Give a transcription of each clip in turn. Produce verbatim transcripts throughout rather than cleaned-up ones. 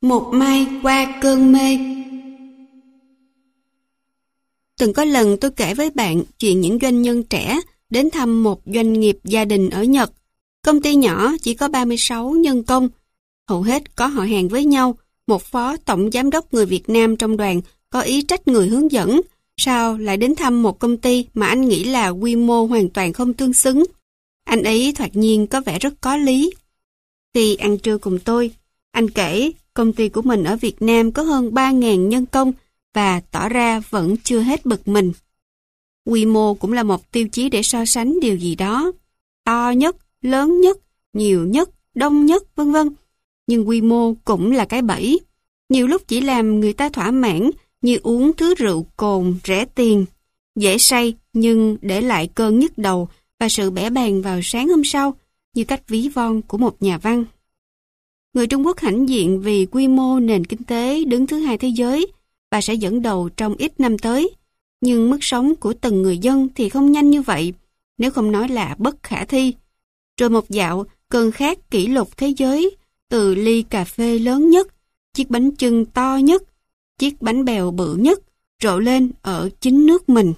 Một mai qua cơn mê. Từng có lần tôi kể với bạn chuyện những doanh nhân trẻ đến thăm một doanh nghiệp gia đình ở Nhật. Công ty nhỏ chỉ có ba mươi sáu nhân công, hầu hết có họ hàng với nhau. Một phó tổng giám đốc người Việt Nam trong đoàn có ý trách người hướng dẫn, sao lại đến thăm một công ty mà anh nghĩ là quy mô hoàn toàn không tương xứng. Anh ấy thoạt nhiên có vẻ rất có lý. Khi ăn trưa cùng tôi, anh kể công ty của mình ở Việt Nam có hơn ba nghìn nhân công và tỏ ra vẫn chưa hết bực mình. Quy mô cũng là một tiêu chí để so sánh điều gì đó. To nhất, lớn nhất, nhiều nhất, đông nhất, vân vân. Nhưng quy mô cũng là cái bẫy. Nhiều lúc chỉ làm người ta thỏa mãn như uống thứ rượu cồn rẻ tiền. Dễ say nhưng để lại cơn nhức đầu và sự bẽ bàng vào sáng hôm sau, như cách ví von của một nhà văn. Người Trung Quốc hãnh diện vì quy mô nền kinh tế đứng thứ hai thế giới và sẽ dẫn đầu trong ít năm tới. Nhưng mức sống của từng người dân thì không nhanh như vậy, nếu không nói là bất khả thi. Rồi một dạo, cơn khát kỷ lục thế giới, từ ly cà phê lớn nhất, chiếc bánh chưng to nhất, chiếc bánh bèo bự nhất, rộ lên ở chính nước mình.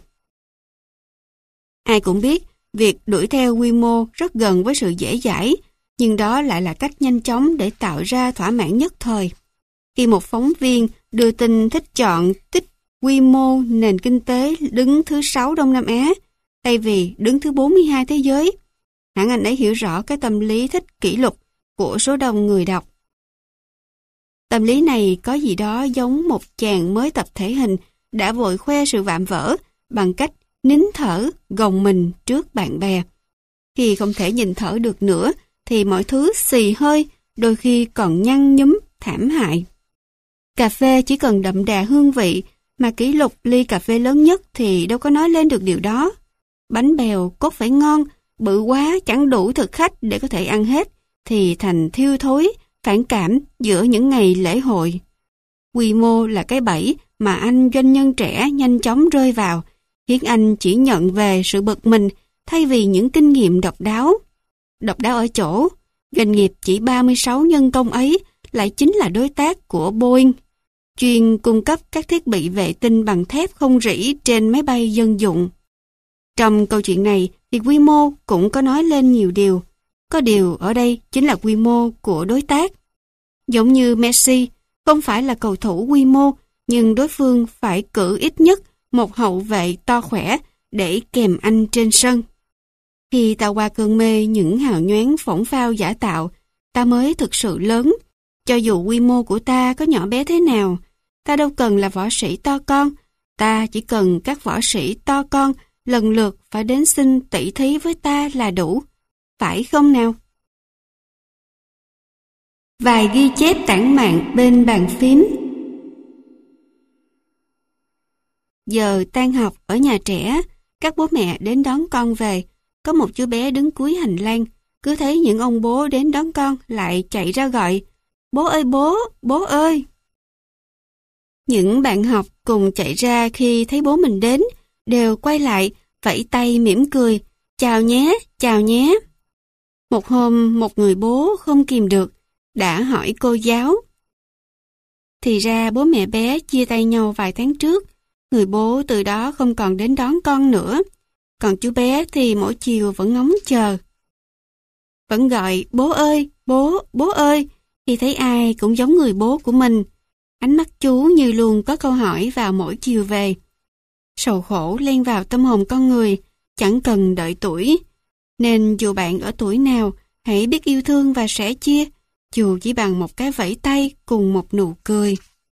Ai cũng biết, việc đuổi theo quy mô rất gần với sự dễ dãi, nhưng đó lại là cách nhanh chóng để tạo ra thỏa mãn nhất thời. Khi một phóng viên đưa tin thích chọn tích quy mô nền kinh tế đứng thứ sáu Đông Nam Á, thay vì đứng thứ bốn mươi hai thế giới, hẳn anh ấy hiểu rõ cái tâm lý thích kỷ lục của số đông người đọc. Tâm lý này có gì đó giống một chàng mới tập thể hình đã vội khoe sự vạm vỡ bằng cách nín thở gồng mình trước bạn bè. Khi không thể nhìn thở được nữa thì mọi thứ xì hơi, đôi khi còn nhăn nhúm thảm hại. Cà phê chỉ cần đậm đà hương vị, mà kỷ lục ly cà phê lớn nhất thì đâu có nói lên được điều đó. Bánh bèo cốt phải ngon, bự quá chẳng đủ thực khách để có thể ăn hết, thì thành thiêu thối, phản cảm giữa những ngày lễ hội. Quy mô là cái bẫy mà anh doanh nhân trẻ nhanh chóng rơi vào, khiến anh chỉ nhận về sự bực mình thay vì những kinh nghiệm độc đáo. Độc đáo ở chỗ, doanh nghiệp chỉ ba mươi sáu nhân công ấy lại chính là đối tác của Boeing, chuyên cung cấp các thiết bị vệ tinh bằng thép không rỉ trên máy bay dân dụng. Trong câu chuyện này thì quy mô cũng có nói lên nhiều điều. Có điều ở đây chính là quy mô của đối tác. Giống như Messi, không phải là cầu thủ quy mô, nhưng đối phương phải cử ít nhất một hậu vệ to khỏe để kèm anh trên sân. Khi ta qua cơn mê những hào nhoáng phỏng phao giả tạo, ta mới thực sự lớn. Cho dù quy mô của ta có nhỏ bé thế nào, ta đâu cần là võ sĩ to con, ta chỉ cần các võ sĩ to con lần lượt phải đến xin tỷ thí với ta là đủ. Phải không nào? Vài ghi chép tản mạn bên bàn phím. Giờ tan học ở nhà trẻ, các bố mẹ đến đón con về. Có một chú bé đứng cuối hành lang, cứ thấy những ông bố đến đón con lại chạy ra gọi: "Bố ơi bố, bố ơi!" Những bạn học cùng chạy ra khi thấy bố mình đến, đều quay lại, vẫy tay mỉm cười: "Chào nhé, chào nhé." Một hôm, một người bố không kìm được, đã hỏi cô giáo. Thì ra bố mẹ bé chia tay nhau vài tháng trước, người bố từ đó không còn đến đón con nữa. Còn chú bé thì mỗi chiều vẫn ngóng chờ. Vẫn gọi bố ơi, bố, bố ơi, khi thấy ai cũng giống người bố của mình. Ánh mắt chú như luôn có câu hỏi vào mỗi chiều về. Sầu khổ len vào tâm hồn con người, chẳng cần đợi tuổi. Nên dù bạn ở tuổi nào, hãy biết yêu thương và sẻ chia, dù chỉ bằng một cái vẫy tay cùng một nụ cười.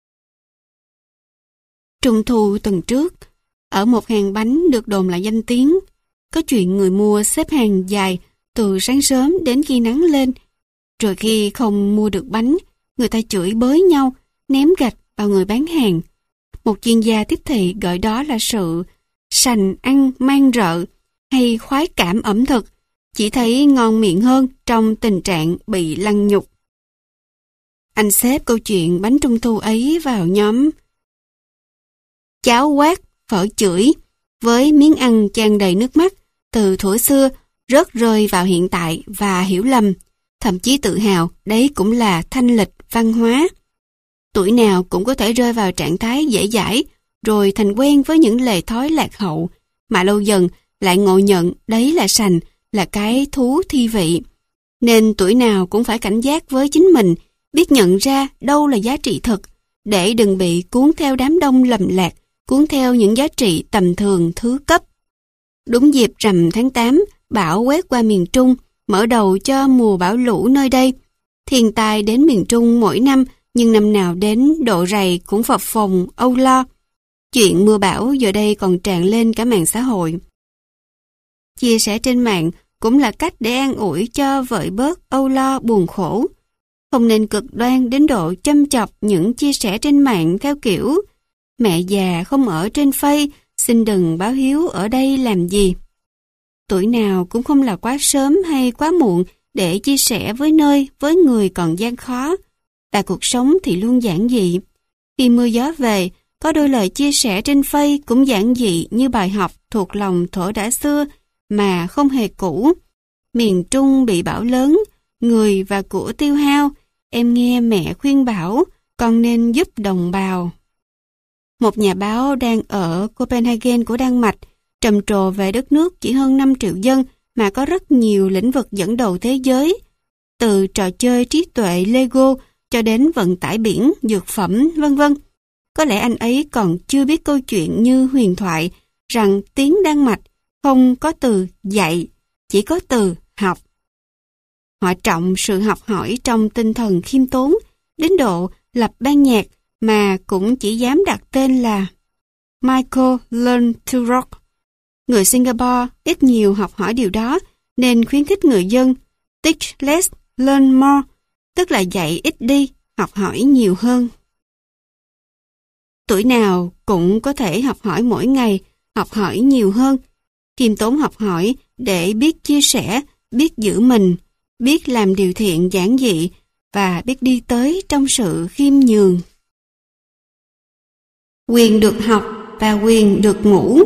Trung thu tuần trước, ở một hàng bánh được đồn là danh tiếng, có chuyện người mua xếp hàng dài từ sáng sớm đến khi nắng lên. Rồi khi không mua được bánh, người ta chửi bới nhau, ném gạch vào người bán hàng. Một chuyên gia tiếp thị gọi đó là sự sành ăn man rợ hay khoái cảm ẩm thực, chỉ thấy ngon miệng hơn trong tình trạng bị lăng nhục. Anh xếp câu chuyện bánh trung thu ấy vào nhóm cháo quát, phở chửi, với miếng ăn chan đầy nước mắt, từ thuở xưa rớt rơi vào hiện tại và hiểu lầm, thậm chí tự hào đấy cũng là thanh lịch văn hóa. Tuổi nào cũng có thể rơi vào trạng thái dễ dãi, rồi thành quen với những lề thói lạc hậu, mà lâu dần lại ngộ nhận đấy là sành, là cái thú thi vị. Nên tuổi nào cũng phải cảnh giác với chính mình, biết nhận ra đâu là giá trị thực, để đừng bị cuốn theo đám đông lầm lạc, cuốn theo những giá trị tầm thường thứ cấp. Đúng dịp rằm tháng tám, bão quét qua miền Trung, mở đầu cho mùa bão lũ nơi đây. Thiên tai đến miền Trung mỗi năm, nhưng năm nào đến độ rày cũng phập phồng, âu lo. Chuyện mưa bão giờ đây còn tràn lên cả mạng xã hội. Chia sẻ trên mạng cũng là cách để an ủi cho vợi bớt âu lo buồn khổ. Không nên cực đoan đến độ châm chọc những chia sẻ trên mạng theo kiểu mẹ già không ở trên Face, xin đừng báo hiếu ở đây làm gì. Tuổi nào cũng không là quá sớm hay quá muộn để chia sẻ với nơi, với người còn gian khó. Tại cuộc sống thì luôn giản dị. Khi mưa gió về, có đôi lời chia sẻ trên Face cũng giản dị như bài học thuộc lòng thổ đã xưa mà không hề cũ. Miền Trung bị bão lớn, người và của tiêu hao, em nghe mẹ khuyên bảo con nên giúp đồng bào. Một nhà báo đang ở Copenhagen của Đan Mạch, trầm trồ về đất nước chỉ hơn năm triệu dân mà có rất nhiều lĩnh vực dẫn đầu thế giới, từ trò chơi trí tuệ Lego cho đến vận tải biển, dược phẩm, vân vân. Có lẽ anh ấy còn chưa biết câu chuyện như huyền thoại rằng tiếng Đan Mạch không có từ dạy, chỉ có từ học. Họ trọng sự học hỏi trong tinh thần khiêm tốn, đến độ lập ban nhạc mà cũng chỉ dám đặt tên là Michael Learn to Rock. Người Singapore ít nhiều học hỏi điều đó nên khuyến khích người dân teach less, learn more, tức là dạy ít đi, học hỏi nhiều hơn. Tuổi nào cũng có thể học hỏi mỗi ngày, học hỏi nhiều hơn, khiêm tốn học hỏi để biết chia sẻ, biết giữ mình, biết làm điều thiện giản dị và biết đi tới trong sự khiêm nhường. Quyền được học và quyền được ngủ.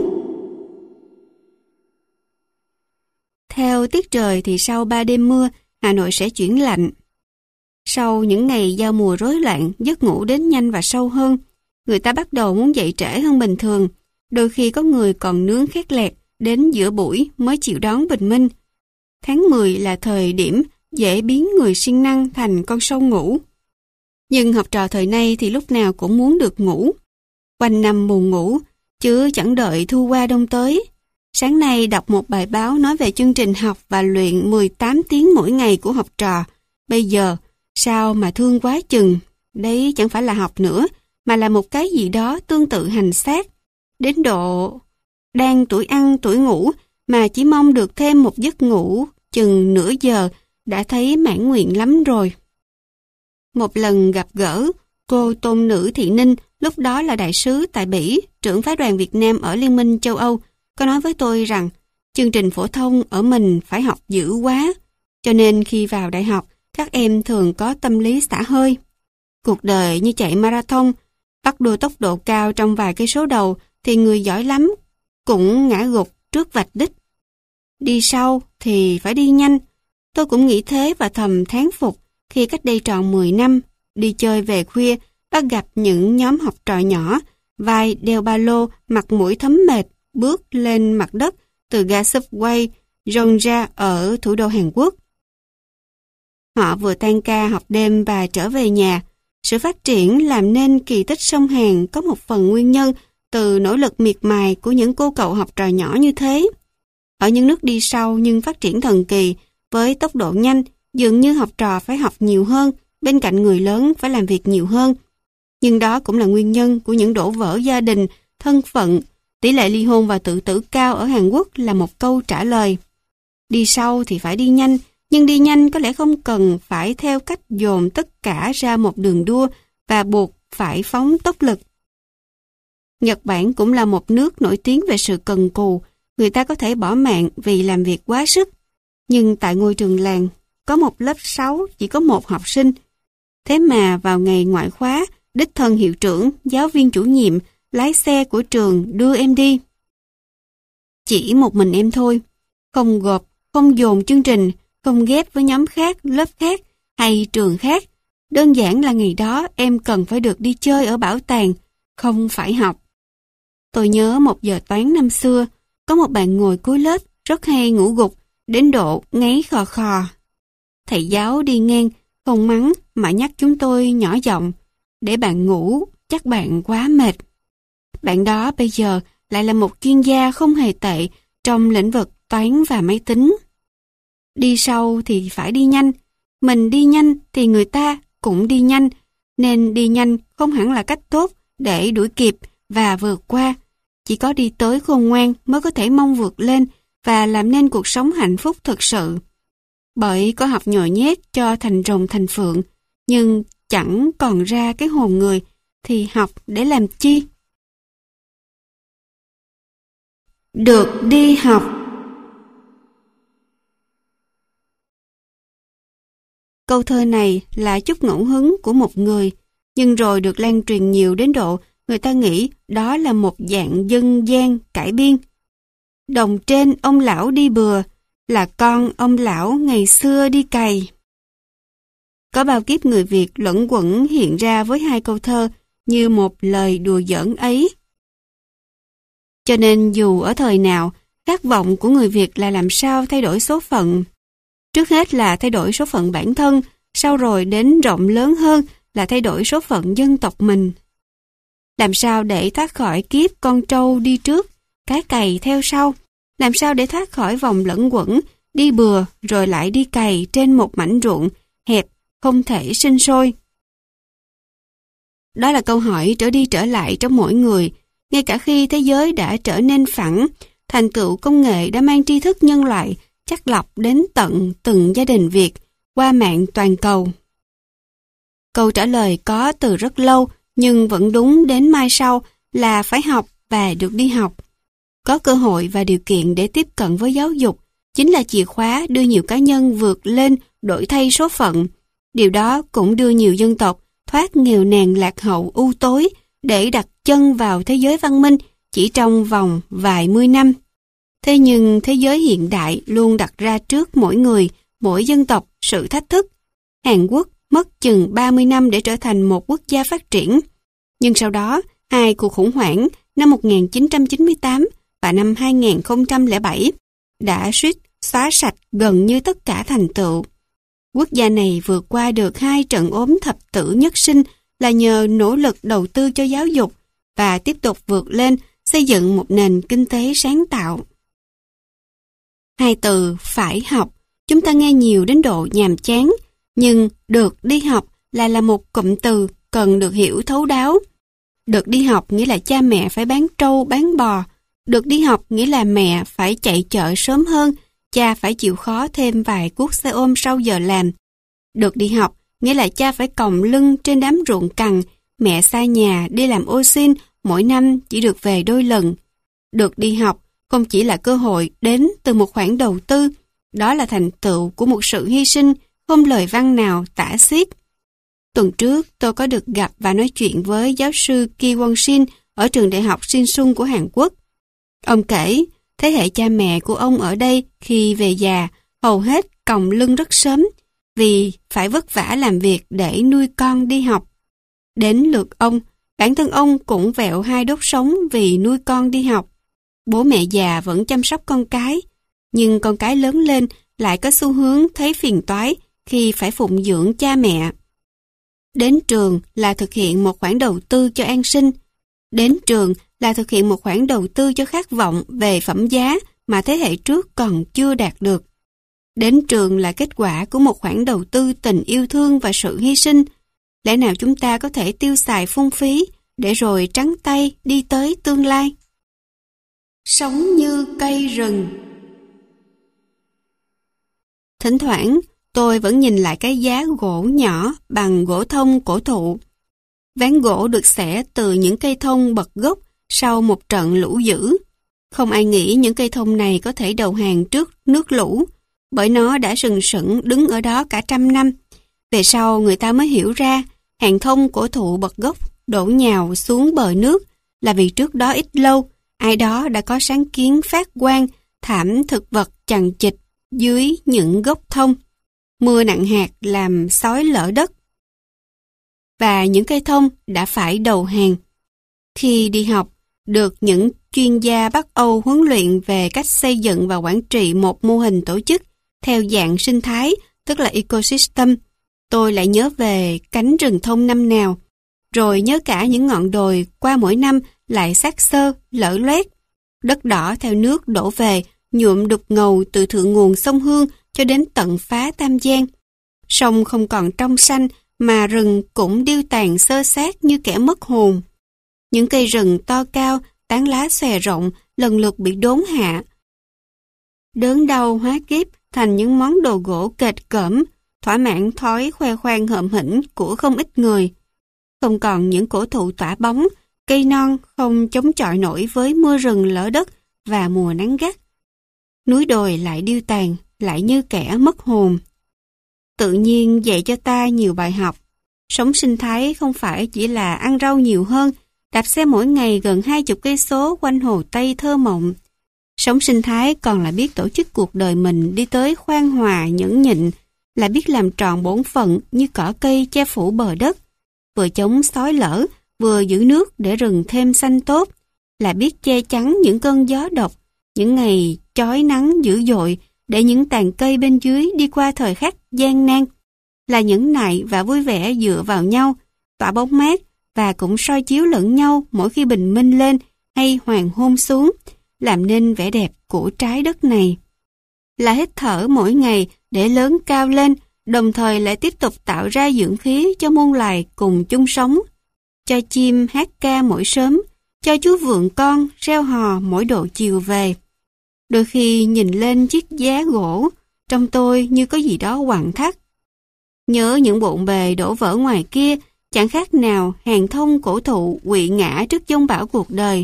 Theo tiết trời thì sau ba đêm mưa, Hà Nội sẽ chuyển lạnh. Sau những ngày giao mùa rối loạn, giấc ngủ đến nhanh và sâu hơn. Người ta bắt đầu muốn dậy trễ hơn bình thường. Đôi khi có người còn nướng khét lẹt đến giữa buổi mới chịu đón bình minh. Tháng mười là thời điểm dễ biến người siêng năng thành con sâu ngủ. Nhưng học trò thời nay thì lúc nào cũng muốn được ngủ. Quanh năm buồn ngủ, chứ chẳng đợi thu qua đông tới. Sáng nay đọc một bài báo nói về chương trình học và luyện mười tám tiếng mỗi ngày của học trò. Bây giờ, sao mà thương quá chừng. Đấy chẳng phải là học nữa, mà là một cái gì đó tương tự hành xác. Đến độ đang tuổi ăn tuổi ngủ mà chỉ mong được thêm một giấc ngủ chừng nửa giờ đã thấy mãn nguyện lắm rồi. Một lần gặp gỡ, cô tôn nữ Thị Ninh, lúc đó là đại sứ tại Bỉ, trưởng phái đoàn Việt Nam ở Liên minh châu Âu, có nói với tôi rằng chương trình phổ thông ở mình phải học dữ quá, cho nên khi vào đại học, các em thường có tâm lý xả hơi. Cuộc đời như chạy marathon, bắt đua tốc độ cao trong vài cây số đầu thì người giỏi lắm cũng ngã gục trước vạch đích. Đi sau thì phải đi nhanh. Tôi cũng nghĩ thế và thầm thán phục khi cách đây tròn mười năm, đi chơi về khuya, bắt gặp những nhóm học trò nhỏ, vai đeo ba lô, mặt mũi thấm mệt, bước lên mặt đất từ ga subway Yonja ở thủ đô Hàn Quốc. Họ vừa tan ca học đêm và trở về nhà. Sự phát triển làm nên kỳ tích sông Hàn có một phần nguyên nhân từ nỗ lực miệt mài của những cô cậu học trò nhỏ như thế. Ở những nước đi sau nhưng phát triển thần kỳ, với tốc độ nhanh, dường như học trò phải học nhiều hơn, bên cạnh người lớn phải làm việc nhiều hơn. Nhưng đó cũng là nguyên nhân của những đổ vỡ gia đình, thân phận, tỷ lệ ly hôn và tự tử cao ở Hàn Quốc là một câu trả lời. Đi sau thì phải đi nhanh, nhưng đi nhanh có lẽ không cần phải theo cách dồn tất cả ra một đường đua và buộc phải phóng tốc lực. Nhật Bản cũng là một nước nổi tiếng về sự cần cù, người ta có thể bỏ mạng vì làm việc quá sức. Nhưng tại ngôi trường làng, có một lớp sáu chỉ có một học sinh. Thế mà vào ngày ngoại khóa, đích thân hiệu trưởng, giáo viên chủ nhiệm, lái xe của trường đưa em đi. Chỉ một mình em thôi, không gộp, không dồn chương trình, không ghép với nhóm khác, lớp khác hay trường khác. Đơn giản là ngày đó em cần phải được đi chơi ở bảo tàng, không phải học. Tôi nhớ một giờ toán năm xưa, có một bạn ngồi cuối lớp rất hay ngủ gục, đến độ ngáy khò khò. Thầy giáo đi ngang, không mắng mà nhắc chúng tôi nhỏ giọng, để bạn ngủ, chắc bạn quá mệt. Bạn đó bây giờ lại là một chuyên gia không hề tệ trong lĩnh vực toán và máy tính. Đi sau thì phải đi nhanh, mình đi nhanh thì người ta cũng đi nhanh, nên đi nhanh không hẳn là cách tốt để đuổi kịp và vượt qua. Chỉ có đi tới khôn ngoan mới có thể mong vượt lên và làm nên cuộc sống hạnh phúc thực sự. Bởi có học nhồi nhét cho thành rồng thành phượng, nhưng chẳng còn ra cái hồn người, thì học để làm chi? Được đi học. Câu thơ này là chút ngẫu hứng của một người, nhưng rồi được lan truyền nhiều đến độ người ta nghĩ đó là một dạng dân gian cải biên. Đồng trên ông lão đi bừa, là con ông lão ngày xưa đi cày. Có bao kiếp người Việt luẩn quẩn hiện ra với hai câu thơ như một lời đùa giỡn ấy. Cho nên dù ở thời nào, khát vọng của người Việt là làm sao thay đổi số phận. Trước hết là thay đổi số phận bản thân, sau rồi đến rộng lớn hơn là thay đổi số phận dân tộc mình. Làm sao để thoát khỏi kiếp con trâu đi trước, cái cày theo sau? Làm sao để thoát khỏi vòng lẫn quẩn, đi bừa rồi lại đi cày trên một mảnh ruộng hẹp, không thể sinh sôi? Đó là câu hỏi trở đi trở lại trong mỗi người, ngay cả khi thế giới đã trở nên phẳng, thành tựu công nghệ đã mang tri thức nhân loại chắc lọc đến tận từng gia đình Việt qua mạng toàn cầu. Câu trả lời có từ rất lâu nhưng vẫn đúng đến mai sau là phải học và được đi học. Có cơ hội và điều kiện để tiếp cận với giáo dục chính là chìa khóa đưa nhiều cá nhân vượt lên đổi thay số phận. Điều đó cũng đưa nhiều dân tộc thoát nghèo nàn lạc hậu u tối để đặt chân vào thế giới văn minh chỉ trong vòng vài mươi năm. Thế nhưng thế giới hiện đại luôn đặt ra trước mỗi người, mỗi dân tộc sự thách thức. Hàn Quốc mất chừng ba mươi năm để trở thành một quốc gia phát triển. Nhưng sau đó, hai cuộc khủng hoảng năm một nghìn chín trăm chín mươi tám và năm hai nghìn không trăm lẻ bảy đã suýt xóa sạch gần như tất cả thành tựu. Quốc gia này vượt qua được hai trận ốm thập tử nhất sinh là nhờ nỗ lực đầu tư cho giáo dục và tiếp tục vượt lên xây dựng một nền kinh tế sáng tạo. Hai từ phải học, chúng ta nghe nhiều đến độ nhàm chán, nhưng được đi học lại là một cụm từ cần được hiểu thấu đáo. Được đi học nghĩa là cha mẹ phải bán trâu bán bò, được đi học nghĩa là mẹ phải chạy chợ sớm hơn, cha phải chịu khó thêm vài cuốc xe ôm sau giờ làm. Được đi học nghĩa là cha phải còng lưng trên đám ruộng cằn, mẹ xa nhà đi làm ô xin mỗi năm chỉ được về đôi lần. Được đi học không chỉ là cơ hội đến từ một khoản đầu tư, đó là thành tựu của một sự hy sinh không lời văn nào tả xiết. Tuần trước tôi có được gặp và nói chuyện với giáo sư Ki Won-shin ở trường đại học Shinsun của Hàn Quốc. Ông kể, thế hệ cha mẹ của ông ở đây khi về già hầu hết còng lưng rất sớm vì phải vất vả làm việc để nuôi con đi học. Đến lượt ông, bản thân ông cũng vẹo hai đốt sống vì nuôi con đi học. Bố mẹ già vẫn chăm sóc con cái, nhưng con cái lớn lên lại có xu hướng thấy phiền toái khi phải phụng dưỡng cha mẹ. Đến trường là thực hiện một khoản đầu tư cho an sinh. Đến trường là thực hiện một khoản đầu tư cho khát vọng về phẩm giá mà thế hệ trước còn chưa đạt được. Đến trường là kết quả của một khoản đầu tư tình yêu thương và sự hy sinh. Lẽ nào chúng ta có thể tiêu xài phung phí để rồi trắng tay đi tới tương lai? Sống như cây rừng. Thỉnh thoảng, tôi vẫn nhìn lại cái giá gỗ nhỏ bằng gỗ thông cổ thụ. Ván gỗ được xẻ từ những cây thông bật gốc sau một trận lũ dữ. Không ai nghĩ những cây thông này có thể đầu hàng trước nước lũ, bởi nó đã sừng sững đứng ở đó cả trăm năm. Về sau người ta mới hiểu ra, hàng thông cổ thụ bật gốc đổ nhào xuống bờ nước là vì trước đó ít lâu, ai đó đã có sáng kiến phát quang thảm thực vật chằng chịt dưới những gốc thông. Mưa nặng hạt làm xói lở đất. và những cây thông đã phải đầu hàng. Khi đi học, được những chuyên gia Bắc Âu huấn luyện về cách xây dựng và quản trị một mô hình tổ chức theo dạng sinh thái, tức là ecosystem, tôi lại nhớ về cánh rừng thông năm nào, rồi nhớ cả những ngọn đồi qua mỗi năm lại xác xơ, lở loét. Đất đỏ theo nước đổ về, nhuộm đục ngầu từ thượng nguồn sông Hương cho đến tận phá Tam Giang. Sông không còn trong xanh, mà rừng cũng điêu tàn xơ xác như kẻ mất hồn. Những cây rừng to cao, tán lá xòe rộng, lần lượt bị đốn hạ. Đớn đau hóa kiếp thành những món đồ gỗ kệt cỡm, thỏa mãn thói khoe khoang hợm hĩnh của không ít người. Không còn những cổ thụ tỏa bóng, cây non không chống chọi nổi với mưa rừng lở đất và mùa nắng gắt. Núi đồi lại điêu tàn, lại như kẻ mất hồn. Tự nhiên dạy cho ta nhiều bài học. Sống sinh thái không phải chỉ là ăn rau nhiều hơn, đạp xe mỗi ngày gần hai chục cây số quanh hồ Tây thơ mộng. Sống sinh thái còn là biết tổ chức cuộc đời mình đi tới khoan hòa nhẫn nhịn, là biết làm tròn bổn phận như cỏ cây che phủ bờ đất, vừa chống xói lở, vừa giữ nước để rừng thêm xanh tốt, là biết che chắn những cơn gió độc, những ngày chói nắng dữ dội để những tàn cây bên dưới đi qua thời khắc gian nan, là nhẫn nại và vui vẻ dựa vào nhau, tỏa bóng mát và cũng soi chiếu lẫn nhau mỗi khi bình minh lên hay hoàng hôn xuống, làm nên vẻ đẹp của trái đất này. Là hít thở mỗi ngày để lớn cao lên, đồng thời lại tiếp tục tạo ra dưỡng khí cho muôn loài cùng chung sống, cho chim hát ca mỗi sớm, cho chú vượn con reo hò mỗi độ chiều về. Đôi khi nhìn lên chiếc giá gỗ, trong tôi như có gì đó quặn thắt. Nhớ những bộn bề đổ vỡ ngoài kia, chẳng khác nào hàng thông cổ thụ quỵ ngã trước dông bão cuộc đời.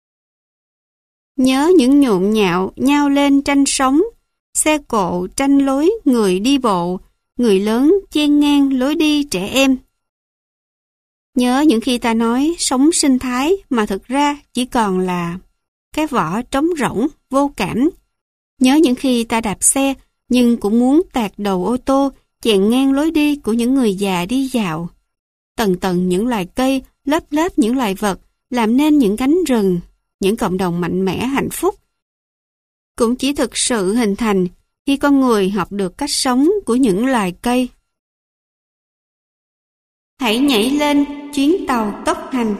Nhớ những nhộn nhạo nhao lên tranh sóng, xe cộ tranh lối người đi bộ, người lớn chen ngang lối đi trẻ em. Nhớ những khi ta nói sống sinh thái mà thực ra chỉ còn là cái vỏ trống rỗng, vô cảm. Nhớ những khi ta đạp xe nhưng cũng muốn tạt đầu ô tô chèn ngang lối đi của những người già đi dạo. Tầng tầng những loài cây, lớp lớp những loài vật làm nên những cánh rừng, những cộng đồng mạnh mẽ hạnh phúc. Cũng chỉ thực sự hình thành khi con người học được cách sống của những loài cây. Hãy nhảy lên chuyến tàu tốc hành.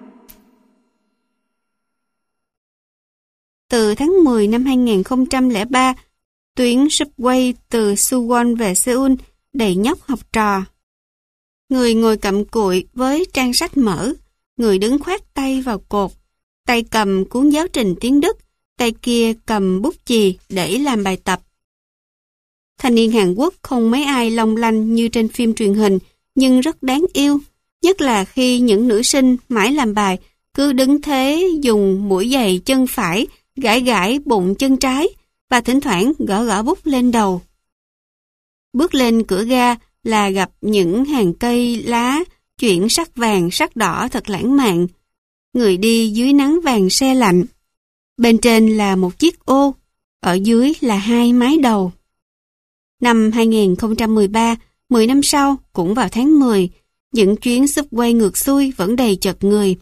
Từ tháng mười năm hai nghìn không trăm lẻ ba, tuyến subway từ Suwon về Seoul đầy nhóc học trò. Người ngồi cặm cụi với trang sách mở, người đứng khoát tay vào cột, tay cầm cuốn giáo trình tiếng Đức, tay kia cầm bút chì để làm bài tập. Thanh niên Hàn Quốc không mấy ai long lanh như trên phim truyền hình, nhưng rất đáng yêu, nhất là khi những nữ sinh mãi làm bài cứ đứng thế dùng mũi giày chân phải gãi gãi bụng chân trái và thỉnh thoảng gõ gõ bút lên đầu. Bước lên cửa ga là gặp những hàng cây lá chuyển sắc vàng sắc đỏ thật lãng mạn. Người đi dưới nắng vàng se lạnh. Bên trên là một chiếc ô, ở dưới là hai mái đầu. Năm hai nghìn không trăm mười ba, mười năm sau, cũng vào tháng mười, những chuyến subway ngược xuôi vẫn đầy chật người.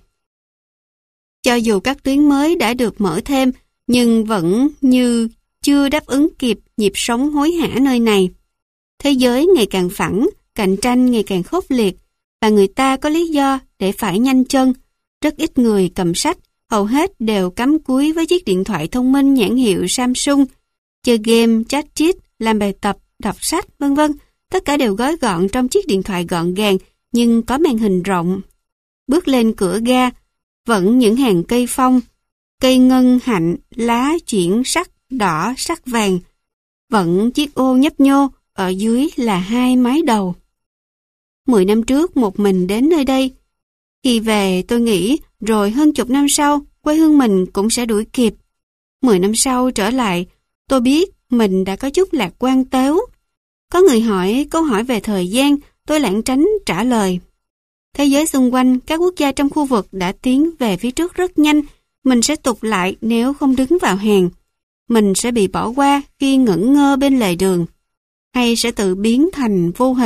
Cho dù các tuyến mới đã được mở thêm, nhưng vẫn như chưa đáp ứng kịp nhịp sống hối hả nơi này. Thế giới ngày càng phẳng, cạnh tranh ngày càng khốc liệt, và người ta có lý do để phải nhanh chân. Rất ít người cầm sách, hầu hết đều cắm cúi với chiếc điện thoại thông minh nhãn hiệu Samsung, chơi game, chat chít, làm bài tập, đọc sách, vân vân. Tất cả đều gói gọn trong chiếc điện thoại gọn gàng nhưng có màn hình rộng. Bước lên cửa ga, vẫn những hàng cây phong, cây ngân hạnh, lá chuyển sắc đỏ, sắc vàng. Vẫn chiếc ô nhấp nhô, ở dưới là hai mái đầu. Mười năm trước một mình đến nơi đây. Khi về tôi nghĩ rồi hơn chục năm sau quê hương mình cũng sẽ đuổi kịp. Mười năm sau trở lại, tôi biết mình đã có chút lạc quan tếu. Có người hỏi câu hỏi về thời gian, tôi lảng tránh trả lời. Thế giới xung quanh, các quốc gia trong khu vực đã tiến về phía trước rất nhanh. Mình sẽ tụt lại nếu không đứng vào hàng. Mình sẽ bị bỏ qua khi ngẩn ngơ bên lề đường. Hay sẽ tự biến thành vô hình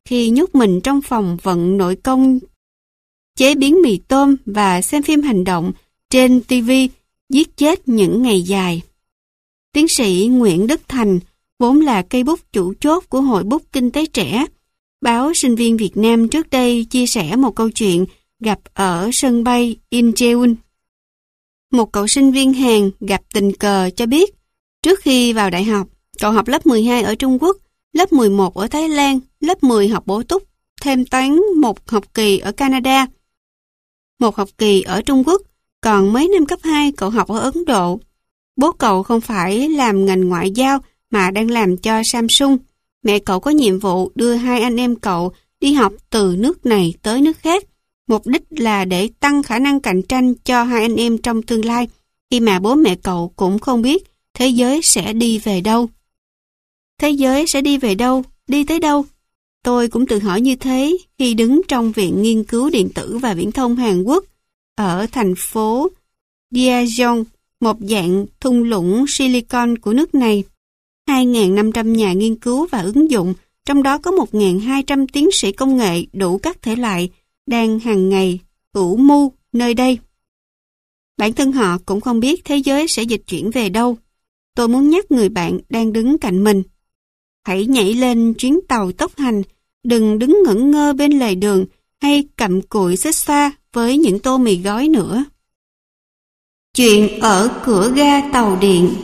khi nhốt mình trong phòng vận nội công chế biến mì tôm và xem phim hành động trên ti vi giết chết những ngày dài. Tiến sĩ Nguyễn Đức Thành, vốn là cây bút chủ chốt của Hội Bút Kinh tế Trẻ, báo Sinh viên Việt Nam trước đây chia sẻ một câu chuyện gặp ở sân bay Incheon. Một cậu sinh viên Hàn gặp tình cờ cho biết, trước khi vào đại học, cậu học lớp mười hai ở Trung Quốc, lớp mười một ở Thái Lan, lớp mười học bổ túc, thêm toán một học kỳ ở Canada, một học kỳ ở Trung Quốc, còn mấy năm cấp hai cậu học ở Ấn Độ. Bố cậu không phải làm ngành ngoại giao mà đang làm cho Samsung. Mẹ cậu có nhiệm vụ đưa hai anh em cậu đi học từ nước này tới nước khác. Mục đích là để tăng khả năng cạnh tranh cho hai anh em trong tương lai, khi mà bố mẹ cậu cũng không biết thế giới sẽ đi về đâu. Thế giới sẽ đi về đâu? Đi tới đâu? Tôi cũng tự hỏi như thế khi đứng trong Viện Nghiên cứu Điện tử và Viễn thông Hàn Quốc ở thành phố Daejeon, một dạng thung lũng silicon của nước này. hai nghìn năm trăm nhà nghiên cứu và ứng dụng, trong đó có một nghìn hai trăm tiến sĩ công nghệ đủ các thể loại, đang hàng ngày ủ mưu nơi đây. Bản thân họ cũng không biết thế giới sẽ dịch chuyển về đâu. Tôi muốn nhắc người bạn đang đứng cạnh mình. Hãy nhảy lên chuyến tàu tốc hành, đừng đứng ngẩn ngơ bên lề đường hay cặm cụi xích xoa với những tô mì gói nữa. Chuyện ở cửa ga tàu điện.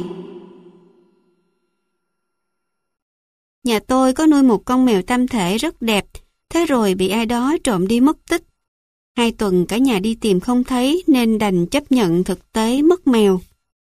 Nhà tôi có nuôi một con mèo tam thể rất đẹp, thế rồi bị ai đó trộm đi mất tích. Hai tuần cả nhà đi tìm không thấy nên đành chấp nhận thực tế mất mèo.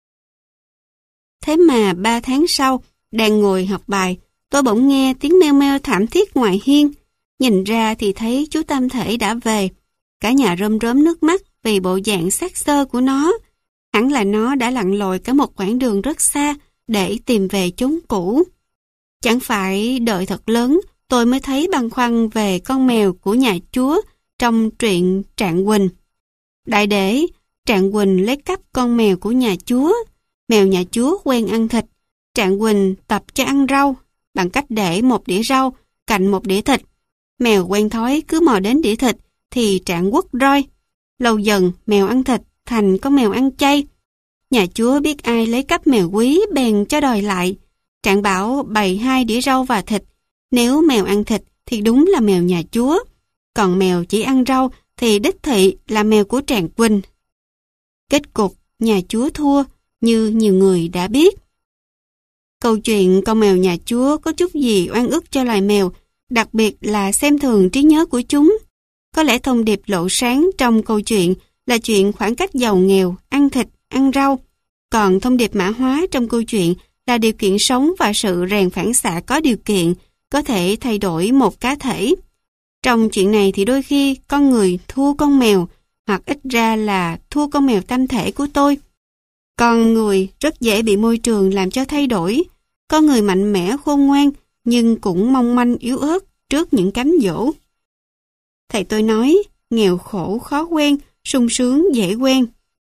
Thế mà ba tháng sau, đang ngồi học bài, tôi bỗng nghe tiếng meo meo thảm thiết ngoài hiên. Nhìn ra thì thấy chú tam thể đã về. Cả nhà rơm rớm nước mắt vì bộ dạng xác xơ của nó. Hẳn là nó đã lặn lội cả một quãng đường rất xa để tìm về chốn cũ. Chẳng phải đợi thật lớn tôi mới thấy băn khoăn về con mèo của nhà chúa trong truyện Trạng Quỳnh. Đại để Trạng Quỳnh lấy cắp con mèo của nhà chúa. Mèo nhà chúa quen ăn thịt. Trạng Quỳnh tập cho ăn rau bằng cách để một đĩa rau cạnh một đĩa thịt. Mèo quen thói cứ mò đến đĩa thịt thì Trạng quất roi. Lâu dần mèo ăn thịt thành con mèo ăn chay. Nhà chúa biết ai lấy cắp mèo quý bèn cho đòi lại. Trạng bảo bày hai đĩa rau và thịt. Nếu mèo ăn thịt thì đúng là mèo nhà chúa. Còn mèo chỉ ăn rau thì đích thị là mèo của Trạng Quỳnh. Kết cục nhà chúa thua như nhiều người đã biết. Câu chuyện con mèo nhà chúa có chút gì oan ức cho loài mèo, đặc biệt là xem thường trí nhớ của chúng. Có lẽ thông điệp lộ sáng trong câu chuyện là chuyện khoảng cách giàu nghèo, ăn thịt, ăn rau. Còn thông điệp mã hóa trong câu chuyện là điều kiện sống và sự rèn phản xạ có điều kiện, có thể thay đổi một cá thể. Trong chuyện này thì đôi khi con người thua con mèo, hoặc ít ra là thua con mèo tam thể của tôi. Con người rất dễ bị môi trường làm cho thay đổi. Con người mạnh mẽ khôn ngoan, nhưng cũng mong manh yếu ớt trước những cám dỗ. Thầy tôi nói, nghèo khổ khó quen, sung sướng dễ quen.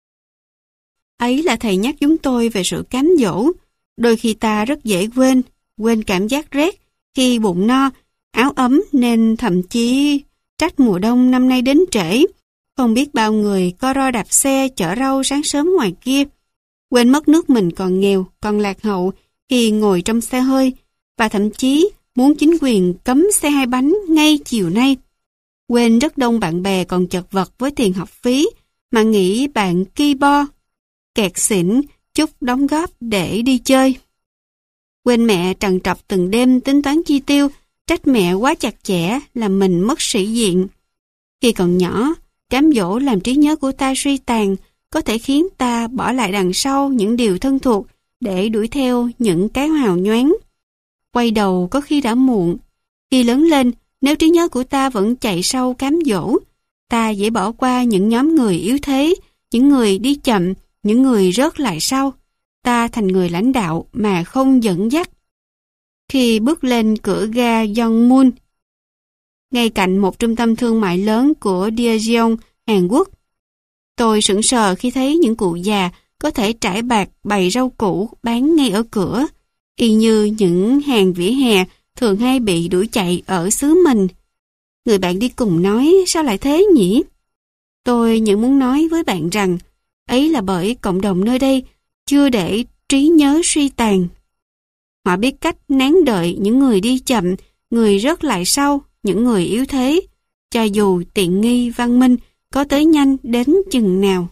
Ấy là thầy nhắc chúng tôi về sự cám dỗ. Đôi khi ta rất dễ quên, quên cảm giác rét khi bụng no, áo ấm nên thậm chí trách mùa đông năm nay đến trễ. Không biết bao người co ro đạp xe chở rau sáng sớm ngoài kia. Quên mất nước mình còn nghèo, còn lạc hậu khi ngồi trong xe hơi, và thậm chí muốn chính quyền cấm xe hai bánh ngay chiều nay. Quên rất đông bạn bè còn chật vật với tiền học phí, mà nghĩ bạn ki bo, kẹt xỉn, chút đóng góp để đi chơi. Quên mẹ trằn trọc từng đêm tính toán chi tiêu, trách mẹ quá chặt chẽ làm mình mất sĩ diện. Khi còn nhỏ, cám dỗ làm trí nhớ của ta suy tàn, có thể khiến ta bỏ lại đằng sau những điều thân thuộc để đuổi theo những cái hào nhoáng. Quay đầu có khi đã muộn. Khi lớn lên, nếu trí nhớ của ta vẫn chạy sau cám dỗ, ta dễ bỏ qua những nhóm người yếu thế, những người đi chậm, những người rớt lại sau. Ta thành người lãnh đạo mà không dẫn dắt. Khi bước lên cửa ga Yongmun, ngay cạnh một trung tâm thương mại lớn của Daejeon, Hàn Quốc, tôi sững sờ khi thấy những cụ già có thể trải bạt bày rau củ bán ngay ở cửa, y như những hàng vỉa hè thường hay bị đuổi chạy ở xứ mình. Người bạn đi cùng nói sao lại thế nhỉ? Tôi những muốn nói với bạn rằng ấy là bởi cộng đồng nơi đây chưa để trí nhớ suy tàn. Họ biết cách nán đợi những người đi chậm, người rớt lại sau, những người yếu thế, cho dù tiện nghi văn minh có tới nhanh đến chừng nào.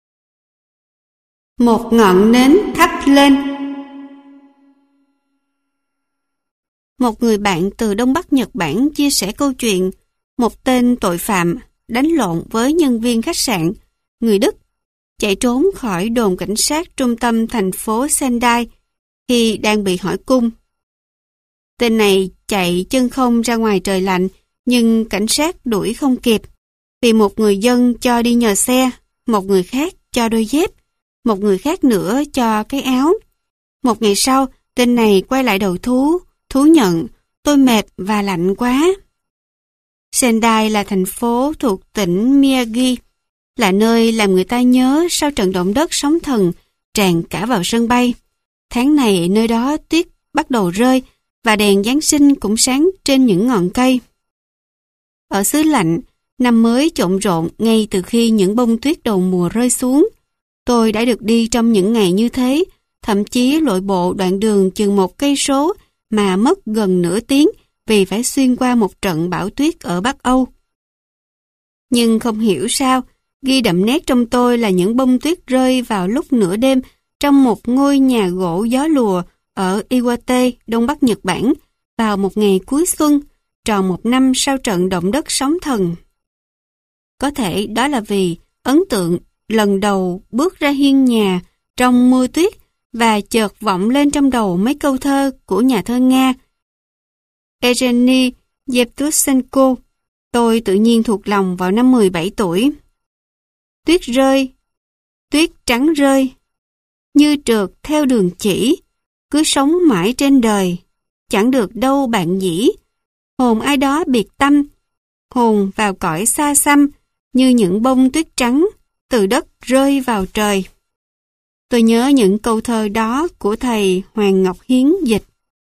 Một ngọn nến thắp lên. Một người bạn từ Đông Bắc Nhật Bản chia sẻ câu chuyện một tên tội phạm đánh lộn với nhân viên khách sạn, người Đức, chạy trốn khỏi đồn cảnh sát trung tâm thành phố Sendai khi đang bị hỏi cung. Tên này chạy chân không ra ngoài trời lạnh, nhưng cảnh sát đuổi không kịp, vì một người dân cho đi nhờ xe, một người khác cho đôi dép, một người khác nữa cho cái áo. Một ngày sau, tên này quay lại đầu thú, thú nhận, tôi mệt và lạnh quá. Sendai là thành phố thuộc tỉnh Miyagi, là nơi làm người ta nhớ sau trận động đất sóng thần tràn cả vào sân bay. Tháng này nơi đó tuyết bắt đầu rơi và đèn Giáng sinh cũng sáng trên những ngọn cây. Ở xứ lạnh, năm mới trộn rộn ngay từ khi những bông tuyết đầu mùa rơi xuống. Tôi đã được đi trong những ngày như thế, thậm chí lội bộ đoạn đường chừng một cây số mà mất gần nửa tiếng vì phải xuyên qua một trận bão tuyết ở Bắc Âu. Nhưng không hiểu sao, ghi đậm nét trong tôi là những bông tuyết rơi vào lúc nửa đêm trong một ngôi nhà gỗ gió lùa ở Iwate, Đông Bắc Nhật Bản, vào một ngày cuối xuân, tròn một năm sau trận động đất sóng thần. Có thể đó là vì ấn tượng lần đầu bước ra hiên nhà trong mưa tuyết và chợt vọng lên trong đầu mấy câu thơ của nhà thơ Nga Evgeny Yevtushenko. Tôi tự nhiên thuộc lòng vào năm mười bảy tuổi. Tuyết rơi, tuyết trắng rơi, như trượt theo đường chỉ, cứ sống mãi trên đời, chẳng được đâu bạn nhỉ. Hồn ai đó biệt tâm, hồn vào cõi xa xăm, như những bông tuyết trắng từ đất rơi vào trời. Tôi nhớ những câu thơ đó của thầy Hoàng Ngọc Hiến dịch.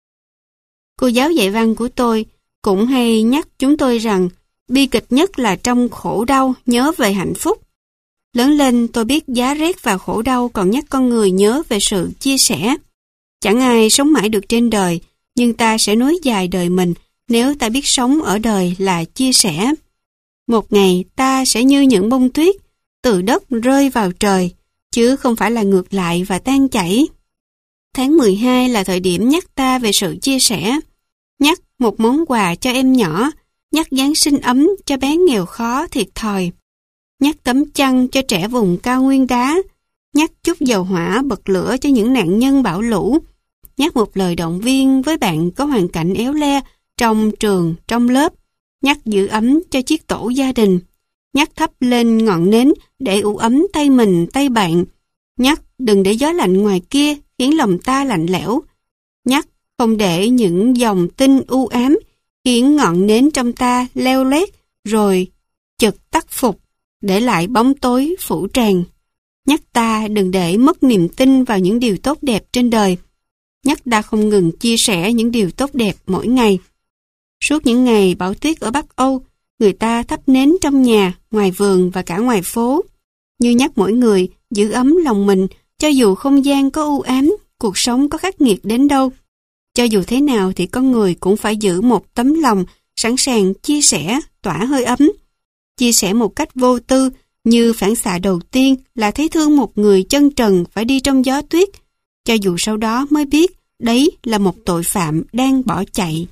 Cô giáo dạy văn của tôi cũng hay nhắc chúng tôi rằng bi kịch nhất là trong khổ đau nhớ về hạnh phúc. Lớn lên tôi biết giá rét và khổ đau còn nhắc con người nhớ về sự chia sẻ. Chẳng ai sống mãi được trên đời, nhưng ta sẽ nối dài đời mình nếu ta biết sống ở đời là chia sẻ. Một ngày ta sẽ như những bông tuyết từ đất rơi vào trời, chứ không phải là ngược lại và tan chảy. Tháng mười hai là thời điểm nhắc ta về sự chia sẻ, nhắc một món quà cho em nhỏ, nhắc Giáng sinh ấm cho bé nghèo khó thiệt thòi, nhắc tấm chăn cho trẻ vùng cao nguyên đá, nhắc chút dầu hỏa bật lửa cho những nạn nhân bão lũ, nhắc một lời động viên với bạn có hoàn cảnh éo le trong trường, trong lớp, nhắc giữ ấm cho chiếc tổ gia đình, nhắc thắp lên ngọn nến để ủ ấm tay mình, tay bạn, nhắc đừng để gió lạnh ngoài kia khiến lòng ta lạnh lẽo, nhắc không để những dòng tinh u ám khiến ngọn nến trong ta leo lét rồi chực tắt phục, để lại bóng tối phủ tràn. Nhắc ta đừng để mất niềm tin vào những điều tốt đẹp trên đời. Nhắc ta không ngừng chia sẻ những điều tốt đẹp mỗi ngày. Suốt những ngày bão tuyết ở Bắc Âu, người ta thắp nến trong nhà, ngoài vườn và cả ngoài phố, như nhắc mỗi người giữ ấm lòng mình, cho dù không gian có u ám, cuộc sống có khắc nghiệt đến đâu. Cho dù thế nào thì con người cũng phải giữ một tấm lòng sẵn sàng chia sẻ, tỏa hơi ấm. Chia sẻ một cách vô tư, như phản xạ đầu tiên là thấy thương một người chân trần phải đi trong gió tuyết, cho dù sau đó mới biết đấy là một tội phạm đang bỏ chạy.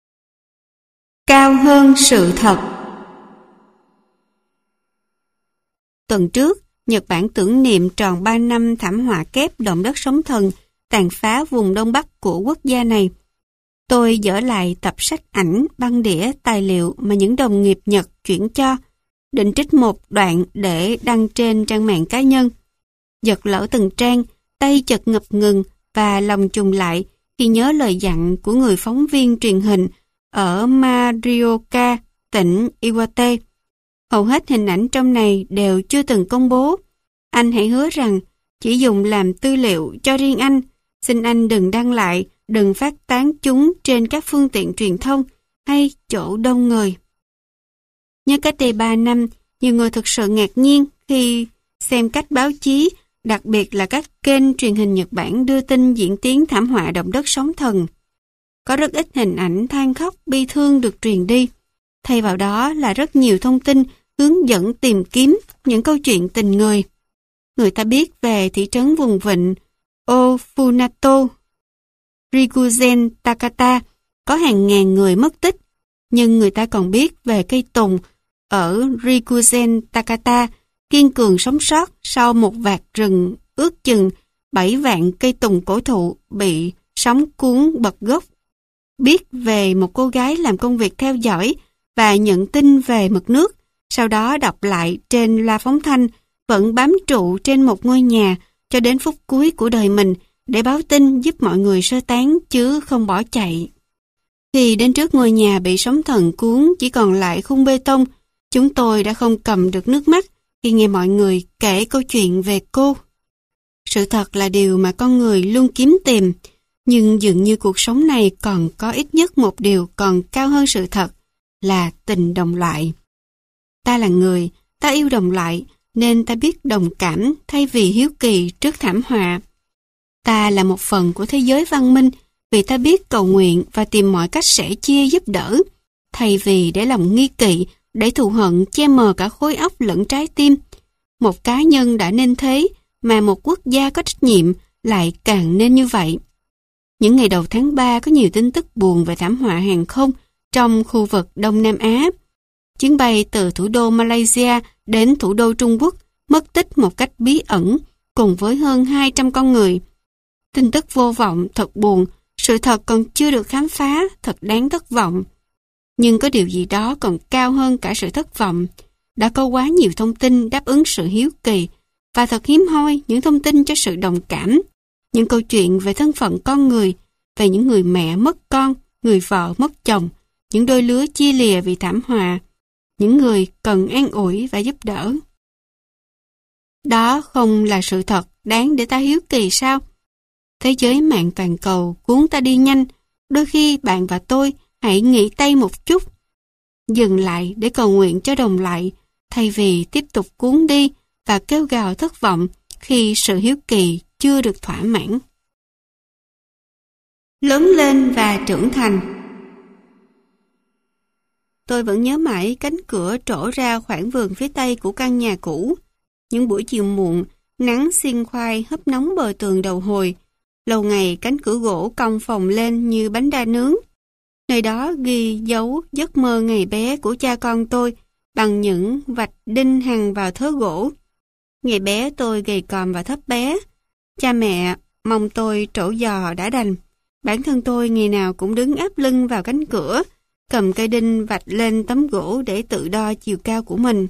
Cao hơn sự thật. Tuần trước, Nhật Bản tưởng niệm tròn ba năm thảm họa kép động đất sóng thần tàn phá vùng Đông Bắc của quốc gia này. Tôi dở lại tập sách ảnh, băng đĩa, tài liệu mà những đồng nghiệp Nhật chuyển cho, định trích một đoạn để đăng trên trang mạng cá nhân. Giật lỡ từng trang, tay chợt ngập ngừng và lòng trùng lại khi nhớ lời dặn của người phóng viên truyền hình ở Morioka, tỉnh Iwate. Hầu hết hình ảnh trong này đều chưa từng công bố. Anh hãy hứa rằng chỉ dùng làm tư liệu cho riêng anh. Xin anh đừng đăng lại đừng phát tán chúng trên các phương tiện truyền thông hay chỗ đông người. Nhớ cách đây ba năm, nhiều người thực sự ngạc nhiên khi xem cách báo chí, đặc biệt là các kênh truyền hình Nhật Bản đưa tin diễn tiến thảm họa động đất sóng thần. Có rất ít hình ảnh than khóc bi thương được truyền đi. Thay vào đó là rất nhiều thông tin hướng dẫn tìm kiếm những câu chuyện tình người. Người ta biết về thị trấn vùng vịnh Ofunato, Rikuzen Takata, có hàng ngàn người mất tích, nhưng người ta còn biết về cây tùng ở Rikuzen Takata kiên cường sống sót sau một vạt rừng ước chừng bảy vạn cây tùng cổ thụ bị sóng cuốn bật gốc. Biết về một cô gái làm công việc theo dõi và nhận tin về mực nước, sau đó đọc lại trên loa phóng thanh, vẫn bám trụ trên một ngôi nhà cho đến phút cuối của đời mình để báo tin giúp mọi người sơ tán chứ không bỏ chạy. Khi đến trước ngôi nhà bị sóng thần cuốn chỉ còn lại khung bê tông, chúng tôi đã không cầm được nước mắt khi nghe mọi người kể câu chuyện về cô. Sự thật là điều mà con người luôn kiếm tìm, nhưng dường như cuộc sống này còn có ít nhất một điều còn cao hơn sự thật, là tình đồng loại. Ta là người, ta yêu đồng loại, nên ta biết đồng cảm thay vì hiếu kỳ trước thảm họa. Ta là một phần của thế giới văn minh vì ta biết cầu nguyện và tìm mọi cách sẻ chia giúp đỡ, thay vì để lòng nghi kỵ, để thù hận che mờ cả khối óc lẫn trái tim. Một cá nhân đã nên thế, mà một quốc gia có trách nhiệm lại càng nên như vậy. Những ngày đầu tháng ba có nhiều tin tức buồn về thảm họa hàng không trong khu vực Đông Nam Á. Chuyến bay từ thủ đô Malaysia đến thủ đô Trung Quốc mất tích một cách bí ẩn cùng với hơn hai trăm con người. Tin tức vô vọng, thật buồn, sự thật còn chưa được khám phá, thật đáng thất vọng. Nhưng có điều gì đó còn cao hơn cả sự thất vọng. Đã có quá nhiều thông tin đáp ứng sự hiếu kỳ, và thật hiếm hoi những thông tin cho sự đồng cảm. Những câu chuyện về thân phận con người, về những người mẹ mất con, người vợ mất chồng, những đôi lứa chia lìa vì thảm họa, những người cần an ủi và giúp đỡ. Đó không là sự thật đáng để ta hiếu kỳ sao? Thế giới mạng toàn cầu cuốn ta đi nhanh, đôi khi bạn và tôi hãy nghỉ tay một chút, dừng lại để cầu nguyện cho đồng loại, thay vì tiếp tục cuốn đi và kêu gào thất vọng khi sự hiếu kỳ chưa được thỏa mãn. Lớn lên và trưởng thành. Tôi vẫn nhớ mãi cánh cửa trổ ra khoảng vườn phía tây của căn nhà cũ. Những buổi chiều muộn, nắng xiên khoai hấp nóng bờ tường đầu hồi. Lâu ngày cánh cửa gỗ cong phồng lên như bánh đa nướng. Nơi đó ghi dấu giấc mơ ngày bé của cha con tôi bằng những vạch đinh hằn vào thớ gỗ. Ngày bé tôi gầy còm và thấp bé. Cha mẹ mong tôi trổ giò đã đành. Bản thân tôi ngày nào cũng đứng áp lưng vào cánh cửa, cầm cây đinh vạch lên tấm gỗ để tự đo chiều cao của mình.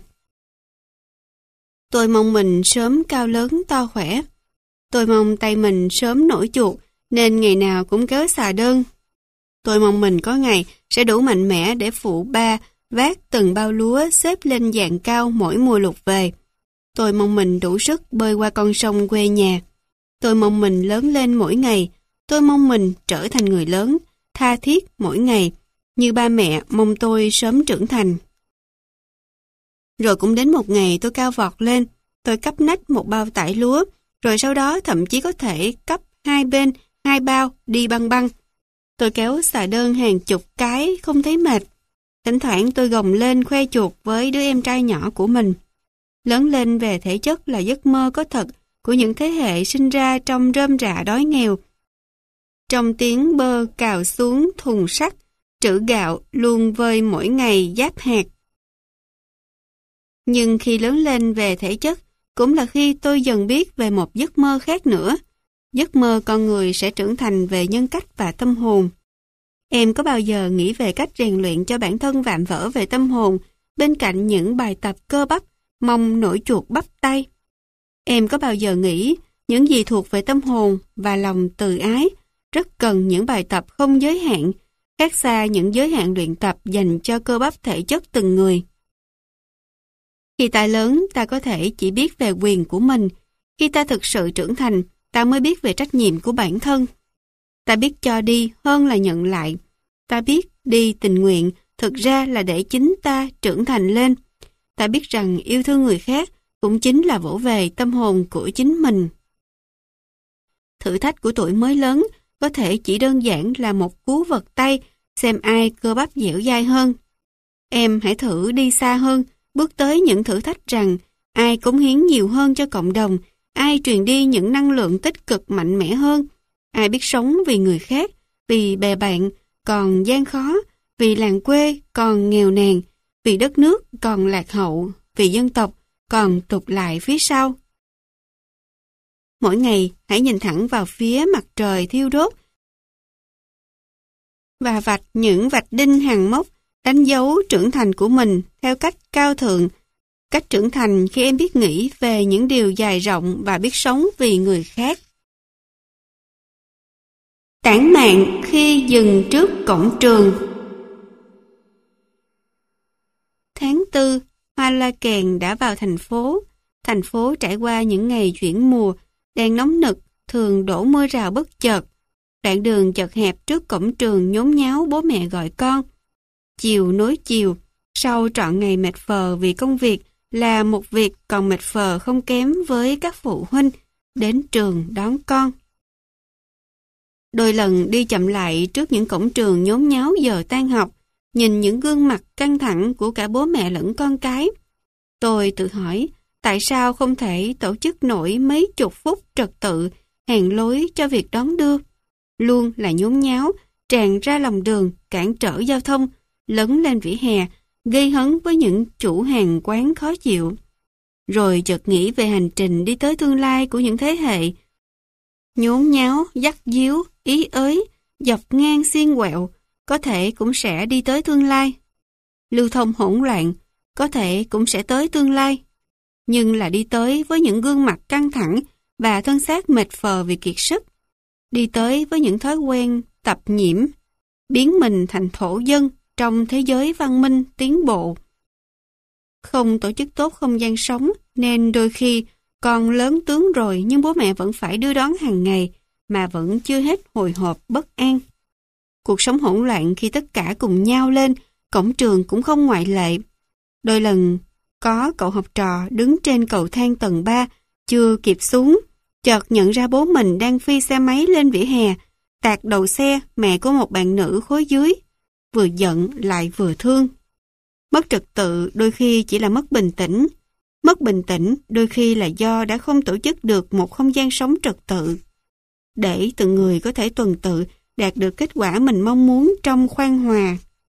Tôi mong mình sớm cao lớn to khỏe. Tôi mong tay mình sớm nổi chuột, nên ngày nào cũng kéo xà đơn. Tôi mong mình có ngày sẽ đủ mạnh mẽ để phụ ba vác từng bao lúa xếp lên dàn cao mỗi mùa lụt về. Tôi mong mình đủ sức bơi qua con sông quê nhà. Tôi mong mình lớn lên mỗi ngày. Tôi mong mình trở thành người lớn, tha thiết mỗi ngày, như ba mẹ mong tôi sớm trưởng thành. Rồi cũng đến một ngày tôi cao vọt lên, tôi cắp nách một bao tải lúa, rồi sau đó thậm chí có thể cắp hai bên, hai bao đi băng băng. Tôi kéo xà đơn hàng chục cái không thấy mệt. Thỉnh thoảng tôi gồng lên khoe chuột với đứa em trai nhỏ của mình. Lớn lên về thể chất là giấc mơ có thật của những thế hệ sinh ra trong rơm rạ đói nghèo. Trong tiếng bơ cào xuống thùng sắt, trữ gạo luôn vơi mỗi ngày giáp hạt. Nhưng khi lớn lên về thể chất, cũng là khi tôi dần biết về một giấc mơ khác nữa. Giấc mơ con người sẽ trưởng thành về nhân cách và tâm hồn. Em có bao giờ nghĩ về cách rèn luyện cho bản thân vạm vỡ về tâm hồn bên cạnh những bài tập cơ bắp, mông nổi chuột bắp tay? Em có bao giờ nghĩ những gì thuộc về tâm hồn và lòng từ ái rất cần những bài tập không giới hạn, khác xa những giới hạn luyện tập dành cho cơ bắp thể chất từng người? Khi ta lớn, ta có thể chỉ biết về quyền của mình. Khi ta thực sự trưởng thành, ta mới biết về trách nhiệm của bản thân. Ta biết cho đi hơn là nhận lại. Ta biết đi tình nguyện thực ra là để chính ta trưởng thành lên. Ta biết rằng yêu thương người khác cũng chính là vỗ về tâm hồn của chính mình. Thử thách của tuổi mới lớn có thể chỉ đơn giản là một cú vật tay xem ai cơ bắp dẻo dai hơn. Em hãy thử đi xa hơn, bước tới những thử thách rằng ai cống hiến nhiều hơn cho cộng đồng, ai truyền đi những năng lượng tích cực mạnh mẽ hơn, ai biết sống vì người khác, vì bè bạn còn gian khó, vì làng quê còn nghèo nàn, vì đất nước còn lạc hậu, vì dân tộc còn tụt lại phía sau. Mỗi ngày hãy nhìn thẳng vào phía mặt trời thiêu đốt và vạch những vạch đinh hàng mốc đánh dấu trưởng thành của mình theo cách cao thượng. Cách trưởng thành khi em biết nghĩ về những điều dài rộng và biết sống vì người khác. Tản mạn khi dừng trước cổng trường. Tháng tư, hoa loa kèn đã vào thành phố. Thành phố trải qua những ngày chuyển mùa, đang nóng nực, thường đổ mưa rào bất chợt. Đoạn đường chật hẹp trước cổng trường nhốn nháo bố mẹ gọi con. Chiều nối chiều, sau trọn ngày mệt phờ vì công việc là một việc còn mệt phờ không kém với các phụ huynh đến trường đón con. Đôi lần đi chậm lại trước những cổng trường nhốn nháo giờ tan học, nhìn những gương mặt căng thẳng của cả bố mẹ lẫn con cái. Tôi tự hỏi, tại sao không thể tổ chức nổi mấy chục phút trật tự, hàn lối cho việc đón đưa? Luôn là nhốn nháo, tràn ra lòng đường, cản trở giao thông, lấn lên vỉa hè, gây hấn với những chủ hàng quán khó chịu. Rồi chợt nghĩ về hành trình đi tới tương lai của những thế hệ. Nhốn nháo, dắt díu, ý ới, dọc ngang xiên quẹo, có thể cũng sẽ đi tới tương lai. Lưu thông hỗn loạn, có thể cũng sẽ tới tương lai. Nhưng là đi tới với những gương mặt căng thẳng và thân xác mệt phờ vì kiệt sức. Đi tới với những thói quen tập nhiễm, biến mình thành thổ dân trong thế giới văn minh tiến bộ. Không tổ chức tốt không gian sống nên đôi khi con lớn tướng rồi nhưng bố mẹ vẫn phải đưa đón hàng ngày mà vẫn chưa hết hồi hộp bất an. Cuộc sống hỗn loạn khi tất cả cùng nhau lên, cổng trường cũng không ngoại lệ. Đôi lần có cậu học trò đứng trên cầu thang tầng ba chưa kịp xuống, chợt nhận ra bố mình đang phi xe máy lên vỉa hè, tạt đầu xe mẹ của một bạn nữ khối dưới, vừa giận lại vừa thương. Mất trật tự đôi khi chỉ là mất bình tĩnh, mất bình tĩnh đôi khi là do đã không tổ chức được một không gian sống trật tự. Để từng người có thể tuần tự đạt được kết quả mình mong muốn trong khoan hòa.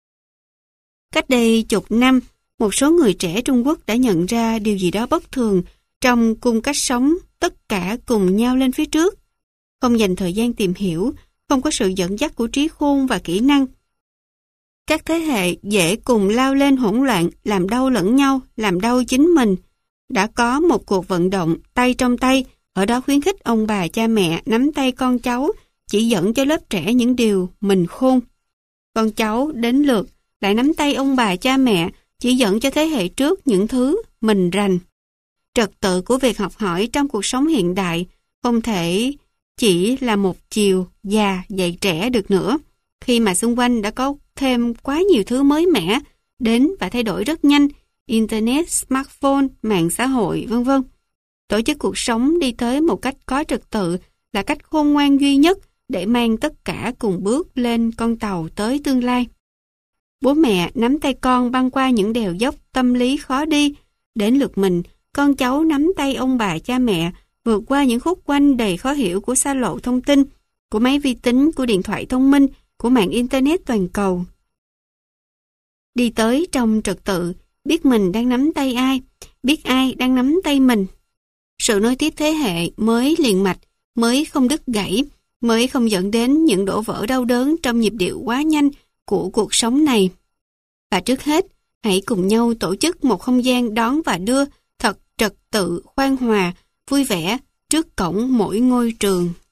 Cách đây chục năm, một số người trẻ Trung Quốc đã nhận ra điều gì đó bất thường trong cung cách sống tất cả cùng nhau lên phía trước. Không dành thời gian tìm hiểu, không có sự dẫn dắt của trí khôn và kỹ năng. Các thế hệ dễ cùng lao lên hỗn loạn, làm đau lẫn nhau, làm đau chính mình. Đã có một cuộc vận động tay trong tay, ở đó khuyến khích ông bà cha mẹ nắm tay con cháu, chỉ dẫn cho lớp trẻ những điều mình khôn. Con cháu đến lượt lại nắm tay ông bà cha mẹ, chỉ dẫn cho thế hệ trước những thứ mình rành. Trật tự của việc học hỏi trong cuộc sống hiện đại không thể chỉ là một chiều già dạy trẻ được nữa, khi mà xung quanh đã có thêm quá nhiều thứ mới mẻ đến và thay đổi rất nhanh, Internet, smartphone, mạng xã hội, vân vân. Tổ chức cuộc sống đi tới một cách có trật tự là cách khôn ngoan duy nhất để mang tất cả cùng bước lên con tàu tới tương lai. Bố mẹ nắm tay con băng qua những đèo dốc tâm lý khó đi, đến lượt mình, con cháu nắm tay ông bà cha mẹ vượt qua những khúc quanh đầy khó hiểu của xa lộ thông tin, của máy vi tính, của điện thoại thông minh, của mạng Internet toàn cầu. Đi tới trong trật tự, biết mình đang nắm tay ai, biết ai đang nắm tay mình. Sự nối tiếp thế hệ mới liền mạch, mới không đứt gãy, mới không dẫn đến những đổ vỡ đau đớn trong nhịp điệu quá nhanh của cuộc sống này. Và trước hết, hãy cùng nhau tổ chức một không gian đón và đưa thật trật tự, khoan hòa, vui vẻ trước cổng mỗi ngôi trường.